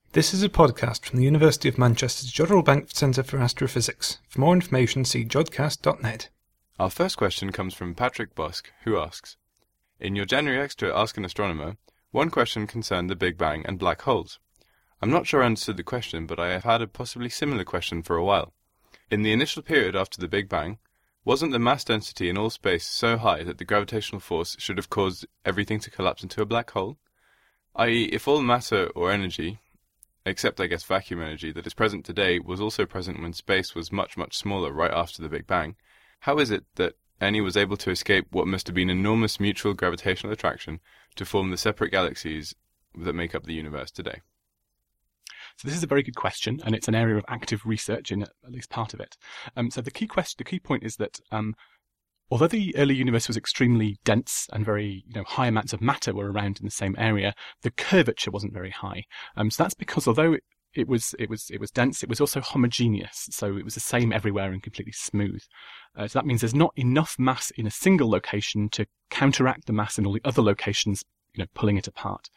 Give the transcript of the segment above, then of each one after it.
This is a podcast from the University of Manchester's Jodrell Bank Centre for Astrophysics. For more information, see jodcast.net. Our first question comes from Patrick Busk, who asks, in your January Extra Ask an Astronomer, one question concerned the Big Bang and black holes. I'm not sure I understood the question, but I have had a possibly similar question for a while. In the initial period after the Big Bang, wasn't the mass density in all space so high that the gravitational force should have caused everything to collapse into a black hole? I.e., if all matter or energy, except I guess vacuum energy, that is present today was also present when space was much, much smaller right after the Big Bang, how is it that any was able to escape what must have been enormous mutual gravitational attraction to form the separate galaxies that make up the universe today? So this is a very good question, and it's an area of active research in at least part of it. So the key point is that although the early universe was extremely dense and very high amounts of matter were around in the same area, the curvature wasn't very high. So that's because although it was dense, it was also homogeneous. So it was the same everywhere and completely smooth. So that means there's not enough mass in a single location to counteract the mass in all the other locations, pulling it apart.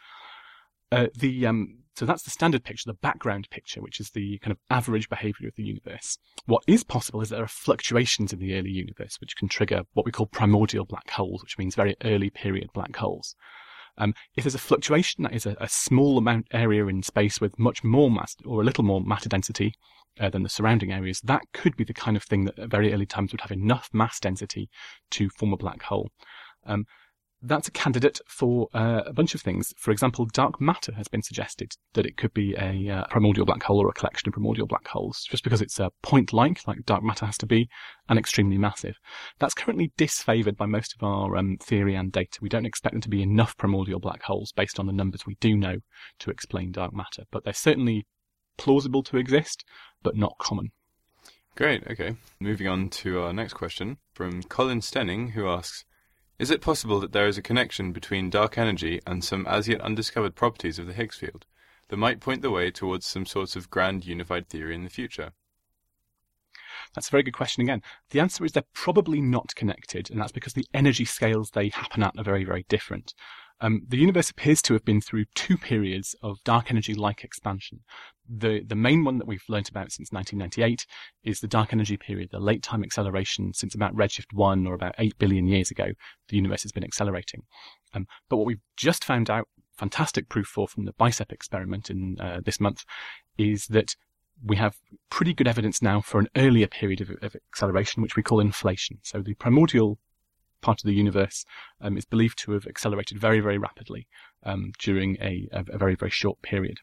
So that's the standard picture, the background picture, which is the kind of average behavior of the universe. What is possible is there are fluctuations in the early universe which can trigger what we call primordial black holes, which means very early period black holes. If there's a fluctuation, that is a small amount area in space with much more mass or a little more matter density than the surrounding areas, that could be the kind of thing that at very early times would have enough mass density to form a black hole. That's a candidate for a bunch of things. For example, dark matter has been suggested that it could be a primordial black hole or a collection of primordial black holes, just because it's a point-like dark matter has to be, and extremely massive. That's currently disfavored by most of our theory and data. We don't expect there to be enough primordial black holes based on the numbers we do know to explain dark matter, but they're certainly plausible to exist, but not common. Great, okay. Moving on to our next question from Colin Stenning, who asks, is it possible that there is a connection between dark energy and some as yet undiscovered properties of the Higgs field that might point the way towards some sort of grand unified theory in the future? That's a very good question again. The answer is they're probably not connected, and that's because the energy scales they happen at are very, very different. The universe appears to have been through two periods of dark energy-like expansion. The main one that we've learnt about since 1998 is the dark energy period, the late time acceleration. Since about redshift 1 or about 8 billion years ago, the universe has been accelerating. But what we've just found out, fantastic proof from the BICEP experiment in this month, is that we have pretty good evidence now for an earlier period of acceleration, which we call inflation. So the primordial part of the universe is believed to have accelerated very, very rapidly during a very, very short period.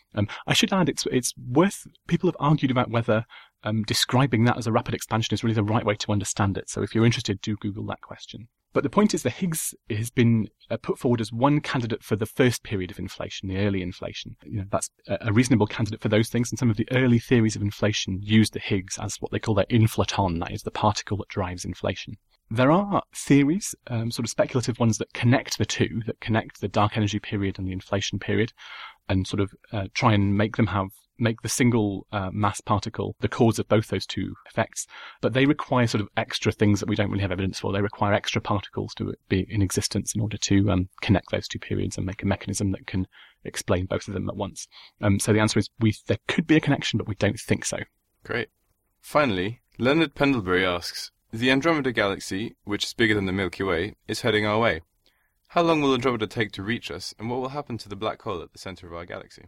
I should add, it's worth, people have argued about whether describing that as a rapid expansion is really the right way to understand it. So if you're interested, do Google that question. But the point is the Higgs has been put forward as one candidate for the first period of inflation, the early inflation. That's a reasonable candidate for those things, and some of the early theories of inflation use the Higgs as what they call their inflaton, that is the particle that drives inflation. There are theories, sort of speculative ones, that connect the two, that connect the dark energy period and the inflation period, and sort of try and make the single mass particle the cause of both those two effects. But they require sort of extra things that we don't really have evidence for. They require extra particles to be in existence in order to connect those two periods and make a mechanism that can explain both of them at once. So the answer is there could be a connection, but we don't think so. Great. Finally, Leonard Pendlebury asks, the Andromeda Galaxy, which is bigger than the Milky Way, is heading our way. How long will Andromeda take to reach us, and what will happen to the black hole at the centre of our galaxy?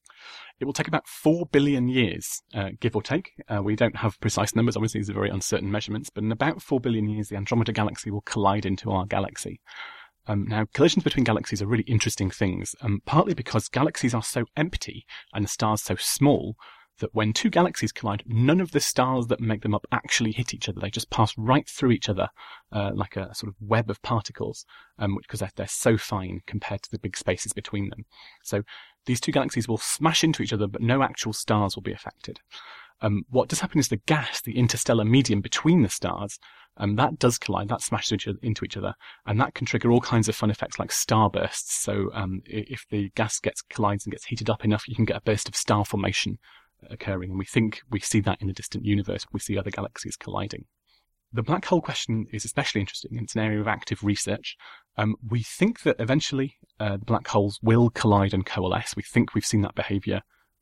It will take about 4 billion years, give or take. We don't have precise numbers, obviously these are very uncertain measurements, but in about 4 billion years the Andromeda Galaxy will collide into our galaxy. Now, collisions between galaxies are really interesting things, partly because galaxies are so empty and the stars so small that when two galaxies collide, none of the stars that make them up actually hit each other. They just pass right through each other, like a sort of web of particles, because they're so fine compared to the big spaces between them. So these two galaxies will smash into each other, but no actual stars will be affected. What does happen is the gas, the interstellar medium between the stars, that does collide, that smashes into each other, and that can trigger all kinds of fun effects like starbursts. So if the gas collides and gets heated up enough, you can get a burst of star formation occurring, and we think we see that in the distant universe. We see other galaxies colliding. The black hole question is especially interesting. It's an area of active research. We think that eventually black holes will collide and coalesce. We think we've seen that behavior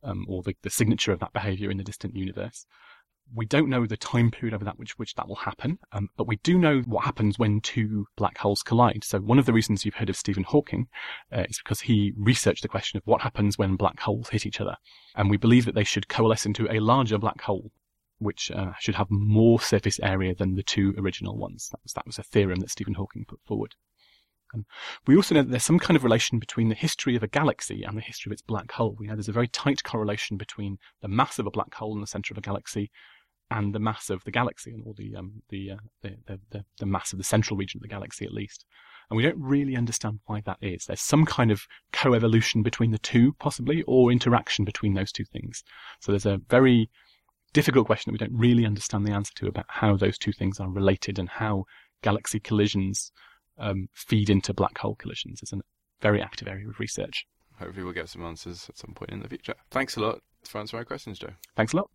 or the signature of that behavior in the distant universe. We don't know the time period over that which that will happen, but we do know what happens when two black holes collide. So one of the reasons you've heard of Stephen Hawking is because he researched the question of what happens when black holes hit each other. And we believe that they should coalesce into a larger black hole, which should have more surface area than the two original ones. That was a theorem that Stephen Hawking put forward. We also know that there's some kind of relation between the history of a galaxy and the history of its black hole. We know there's a very tight correlation between the mass of a black hole in the center of a galaxy and the mass of the galaxy, or the mass of the central region of the galaxy, at least. And we don't really understand why that is. There's some kind of coevolution between the two, possibly, or interaction between those two things. So there's a very difficult question that we don't really understand the answer to about how those two things are related and how galaxy collisions feed into black hole collisions. It's a very active area of research. Hopefully we'll get some answers at some point in the future. Thanks a lot for answering my questions, Joe. Thanks a lot.